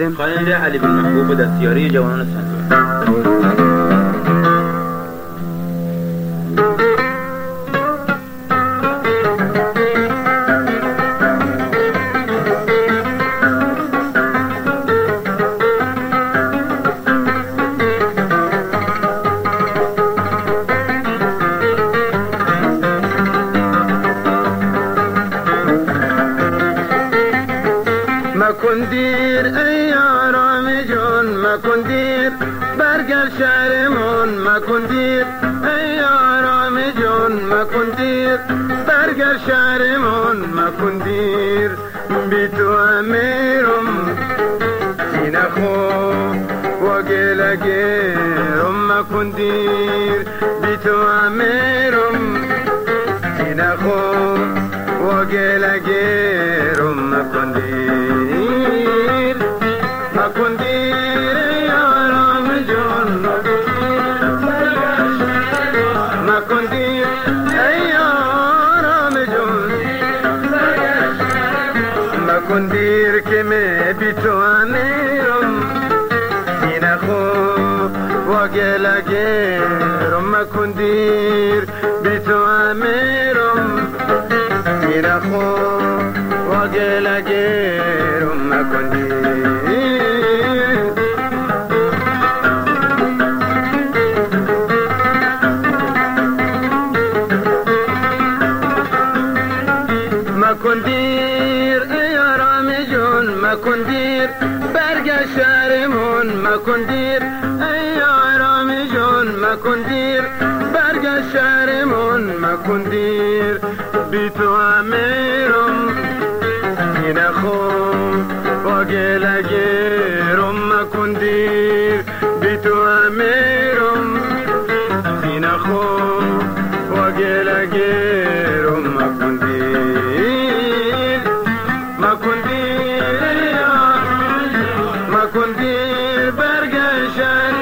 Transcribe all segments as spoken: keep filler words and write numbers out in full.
مقدم خواننده علی بن محبوب دستیاری جوانان سنتور. مکن دیر ای آرام جان، مکن دیر برگرد شهرمان، مکن دیر ای آرام جان، مکن دیر برگرد شهرمان، مکن دیر بی تو امیرم سینه خو و گله گیرم، مکن دیر بی تو امیرم سینه خو و گله گیرم، مکن دیر مکن دیر ای آرام جان، مکن دیر ای آرام جان، مکن دیر که می بی تو امیرم سینه خو و گله گیرم، مکن دیر بی تو امیرم سینه خو و گله گیرم، مکن دیر مکن دیر ای آرام جان، مکن دیر برگرد شهرمان، مکن دیر ای آرام جان، مکن دیر برگرد شهرمان، مکن دیر بی تو امیرم سینه خو و گله گیرم، مکن دیر بی تو امیرم سینه خو و گله گیرم، مکن دیر مکن دیر مکن دیر برگرد شهر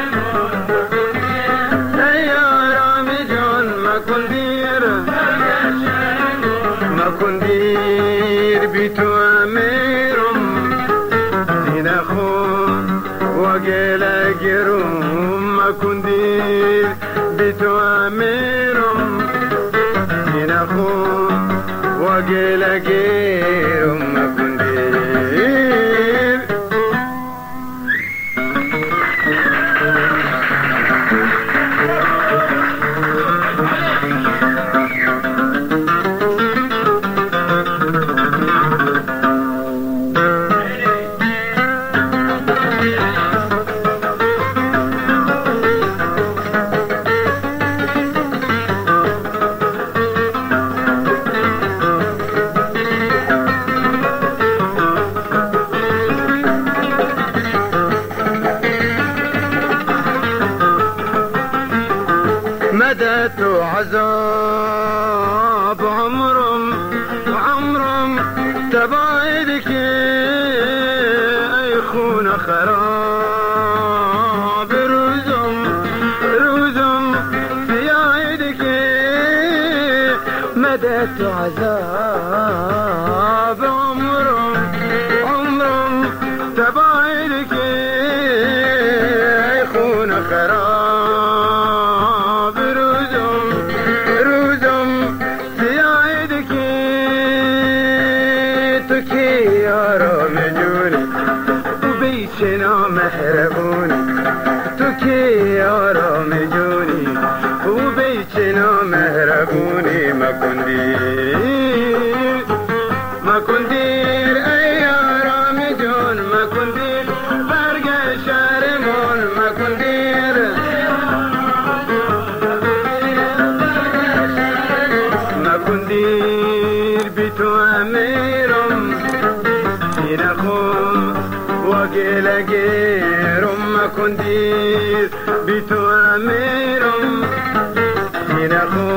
ای آرام جان، مکن دیر مکن دیر بی تو امیرم سینه خو و گله گیرم، مکن دیر بی تو امیرم سینه خو و گله گیرم، مکن دیر مدت عذاب عمرم عمرم تباعدك ای خون خراب، روزم روزم فیایدك مدت عذاب عمرم عمرم تباعدك ای خون خراب، آرام جونی و بیچنا مهربونی، تو که آرام جونی و بیچنا مهربونی، مکن دیر مکن دیر ای آرام جون، مکن دیر برگرد شهرمان، مکن دیر مکن دیر بی تو امیرم سینه خو و گله گیرم، مکن دیر بی تو امیرم سینه خو